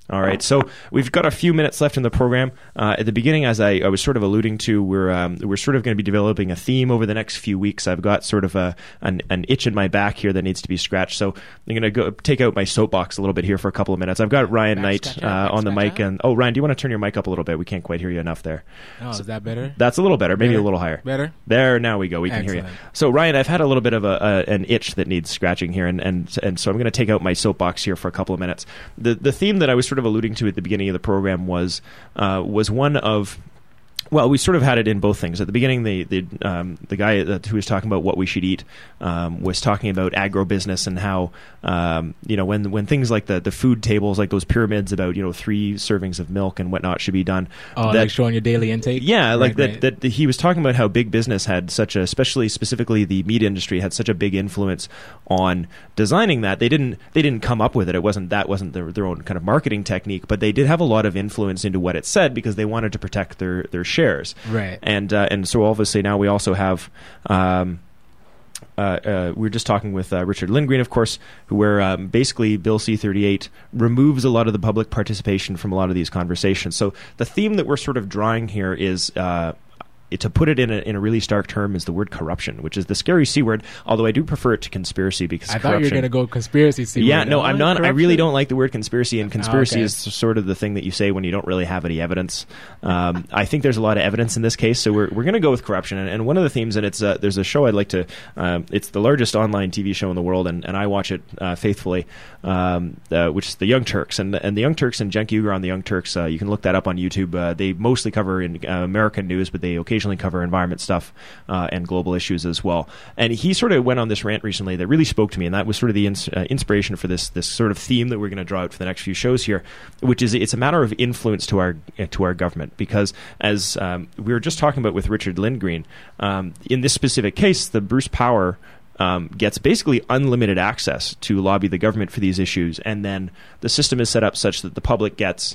All right, so we've got a few minutes left in the program. At the beginning, as I was sort of alluding to, we're sort of going to be developing a theme over the next few weeks. I've got sort of an itch in my back here that needs to be scratched, so I'm going to go take out my soapbox a little bit here for a couple of minutes. I've got Ryan Knight on the mic, and Ryan, do you want to turn your mic up a little bit? We can't quite hear you enough there. Oh, is that better? That's a little better, maybe a little higher. Better? There, now we go. We can hear you. So Ryan, I've had a little bit of an itch that needs scratching here, and so I'm going to take out my soapbox here for a couple of minutes. The theme that I was sort of alluding to at the beginning of the program was one of, well, we sort of had it in both things. At the beginning, the guy who was talking about what we should eat was talking about agribusiness and how when things like the food tables, like those pyramids about 3 servings of milk and whatnot should be done. Oh, like showing your daily intake. Yeah, like right. That he was talking about how big business had such a, specifically the meat industry had such a big influence on designing that. They didn't come up with it. That wasn't their own kind of marketing technique, but they did have a lot of influence into what it said because they wanted to protect their shares. Right. And so obviously now we also have we were just talking with Richard Lindgren, of course, where basically Bill C-38 removes a lot of the public participation from a lot of these conversations. So the theme that we're sort of drawing here is to put it in a really stark term is the word corruption, which is the scary C word, although I do prefer it to conspiracy because I thought you were going to go conspiracy C word. Yeah, no, I'm not. Corruption? I really don't like the word conspiracy, and conspiracy okay. is sort of the thing that you say when you don't really have any evidence. I think there's a lot of evidence in this case, so we're going to go with corruption. And one of the themes, and it's there's a show I'd like to, it's the largest online TV show in the world, and I watch it faithfully, which is The Young Turks. And The Young Turks and Cenk Uygur on The Young Turks, you can look that up on YouTube. They mostly cover in American news, but they occasionally cover environment stuff and global issues as well. And he sort of went on this rant recently that really spoke to me, and that was sort of the inspiration for this sort of theme that we're going to draw out for the next few shows here, which is it's a matter of influence to our government. Because as we were just talking about with Richard Lindgren, in this specific case, the Bruce Power gets basically unlimited access to lobby the government for these issues, and then the system is set up such that the public gets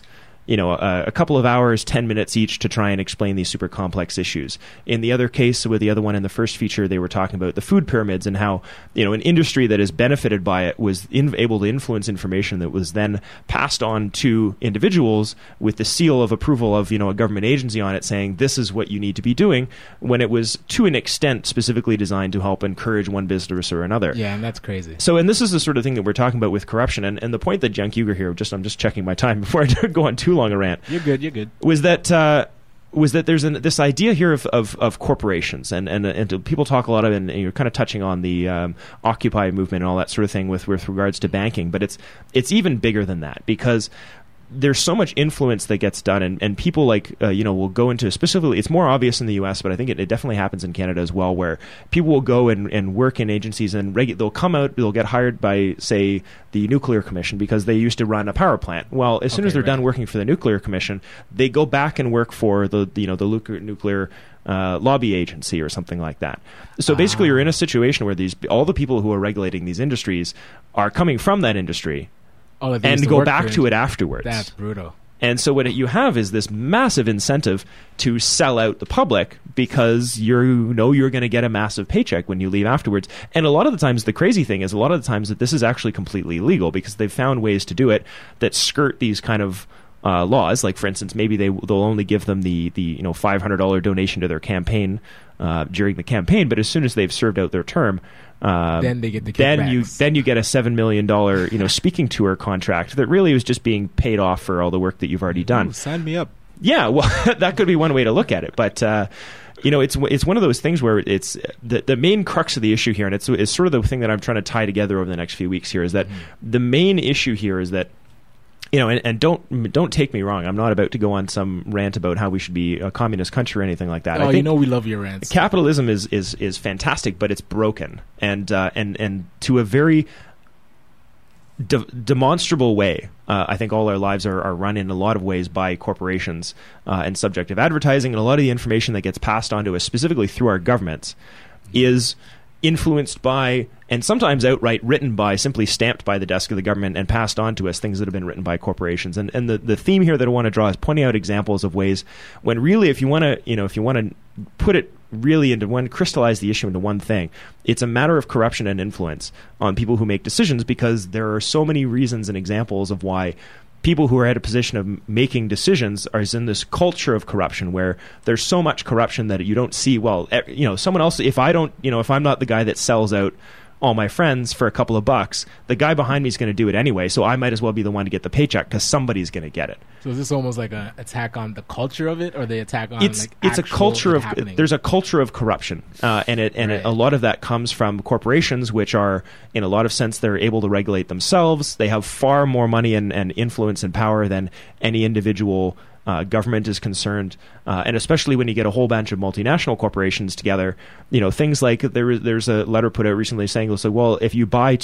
a couple of hours, 10 minutes each to try and explain these super complex issues. In the other case, with the other one in the first feature, they were talking about the food pyramids and how, an industry that is benefited by it was able to influence information that was then passed on to individuals with the seal of approval of, a government agency on it saying, this is what you need to be doing, when it was to an extent specifically designed to help encourage one business or another. Yeah, and that's crazy. So, and this is the sort of thing that we're talking about with corruption. And the point that Cenk Uygur here, I'm just checking my time before I go on too long a rant. You're good. Was that there's this idea here of corporations and people talk a lot of, and you're kind of touching on the Occupy movement and all that sort of thing with regards to banking, but it's even bigger than that because there's so much influence that gets done, and people will go into, specifically, it's more obvious in the U.S., but I think it definitely happens in Canada as well, where people will go and work in agencies and they'll come out, they'll get hired by, say, the Nuclear Commission because they used to run a power plant. Well, as soon as they're done working for the Nuclear Commission, they go back and work for the nuclear lobby agency or something like that. So basically, you're in a situation where all the people who are regulating these industries are coming from that industry. And go back to it afterwards. That's brutal. And so what you have is this massive incentive to sell out the public because you're going to get a massive paycheck when you leave afterwards. And a lot of the times, the crazy thing is that this is actually completely illegal because they've found ways to do it that skirt these kind of laws. Like, for instance, maybe they'll only give them the $500 donation to their campaign during the campaign, but as soon as they've served out their term, then they get the kickbacks. Then you get a $7 million speaking tour contract that really was just being paid off for all the work that you've already done. Ooh, sign me up. Yeah, well, that could be one way to look at it, but it's one of those things where it's the main crux of the issue here, and it's sort of the thing that I'm trying to tie together over the next few weeks here, is that the main issue here is that, and don't take me wrong, I'm not about to go on some rant about how we should be a communist country or anything like that. Oh, I think we love your rants. Capitalism is fantastic, but it's broken, and to a very demonstrable way. I think all our lives are run in a lot of ways by corporations and subjective advertising, and a lot of the information that gets passed on to us, specifically through our governments, is influenced by, and sometimes outright written by, simply stamped by the desk of the government and passed on to us, things that have been written by corporations. And the theme here that I want to draw is pointing out examples of ways when really, if you want to put it really into crystallize the issue into one thing, it's a matter of corruption and influence on people who make decisions, because there are so many reasons and examples of why people who are at a position of making decisions are in this culture of corruption where there's so much corruption that you don't see, well, someone else, if I'm not the guy that sells out all my friends for a couple of bucks, the guy behind me is going to do it anyway, so I might as well be the one to get the paycheck because somebody's going to get it. So is this almost like an attack on the culture of it, or the attack on it's a culture of happening? There's a culture of corruption, and a lot of that comes from corporations, which are in a lot of sense they're able to regulate themselves. They have far more money and influence and power than any individual government is concerned, and especially when you get a whole bunch of multinational corporations together, things like there's a letter put out recently saying, well, if you buy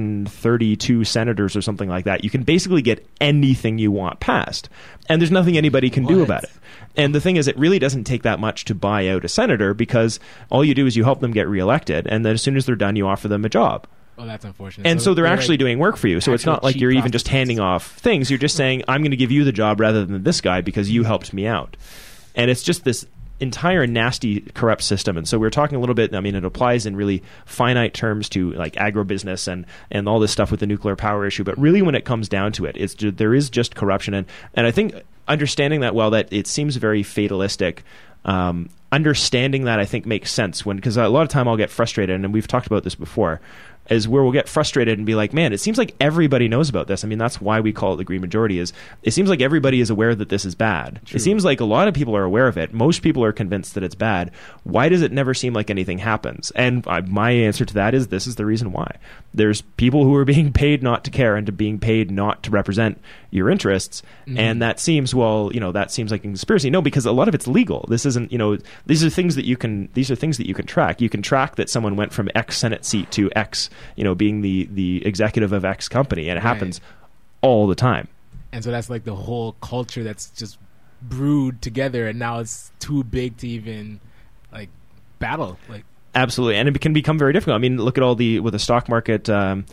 232 senators or something like that, you can basically get anything you want passed, and there's nothing anybody can do about it. And the thing is, it really doesn't take that much to buy out a senator, because all you do is you help them get reelected, and then as soon as they're done, you offer them a job. Oh, that's unfortunate. And so they're actually doing work for you. So it's not like you're even just handing off things. You're just saying, I'm going to give you the job rather than this guy because you helped me out. And it's just this entire nasty, corrupt system. And so we're talking a little bit, it applies in really finite terms to like agribusiness and all this stuff with the nuclear power issue. But really when it comes down to it, there is just corruption. And I think understanding that, that it seems very fatalistic, understanding that I think makes sense because a lot of time I'll get frustrated, and we've talked about this before, is where we'll get frustrated and be like, man, it seems like everybody knows about this. That's why we call it the green majority. Is it seems like everybody is aware that this is bad. True. It seems like a lot of people are aware of it. Most people are convinced that it's bad. Why does it never seem like anything happens? And my answer to that is this is the reason why. There's people who are being paid not to care and being paid not to represent your interests, and that seems that seems like a conspiracy. No, because a lot of it's legal. This isn't these are things that you can track. You can track that someone went from X Senate seat to X, being the executive of X company, and it happens all the time. And so that's like the whole culture that's just brewed together, and now it's too big to even like battle. Like absolutely, and it can become very difficult. Look at with the stock market.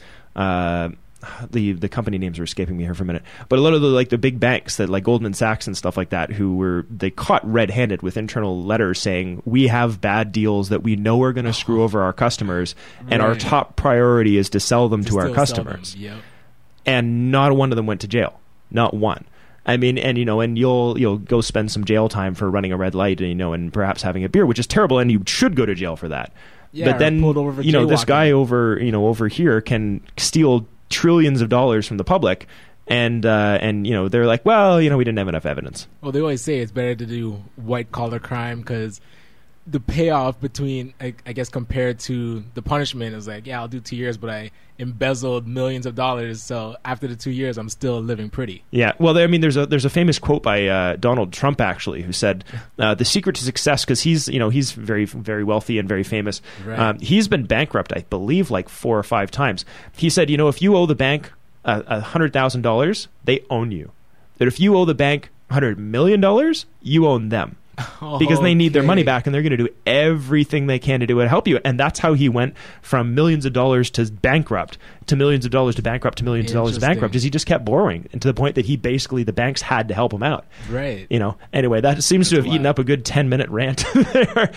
The company names are escaping me here for a minute, but a lot of the big banks that like Goldman Sachs and stuff like that, they caught red-handed with internal letters saying we have bad deals that we know are going to screw over our customers, and our top priority is to sell them to our customers. Yep. And not one of them went to jail, not one. And you'll go spend some jail time for running a red light, and perhaps having a beer, which is terrible, and you should go to jail for that. Yeah, but then this guy over here can steal trillions of dollars from the public, and they're like, well, we didn't have enough evidence. Well, they always say it's better to do white collar crime because the payoff between, I guess, compared to the punishment is like, yeah, I'll do 2 years, but I embezzled millions of dollars, so after the 2 years, I'm still living pretty. Yeah, well, there's a famous quote by Donald Trump actually, who said, "The secret to success," because he's very very wealthy and very famous. Right. He's been bankrupt, I believe, like 4 or 5 times. He said, if you owe the bank $100,000, they own you. But if you owe the bank $100 million, you own them. Because they need their money back, and they're going to do everything they can to do it, help you. And that's how he went from millions of dollars to bankrupt, to millions of dollars to bankrupt, to millions of dollars to bankrupt, is he just kept borrowing, and to the point that the banks had to help him out. Right. Anyway, that seems to have eaten up a good 10-minute rant there.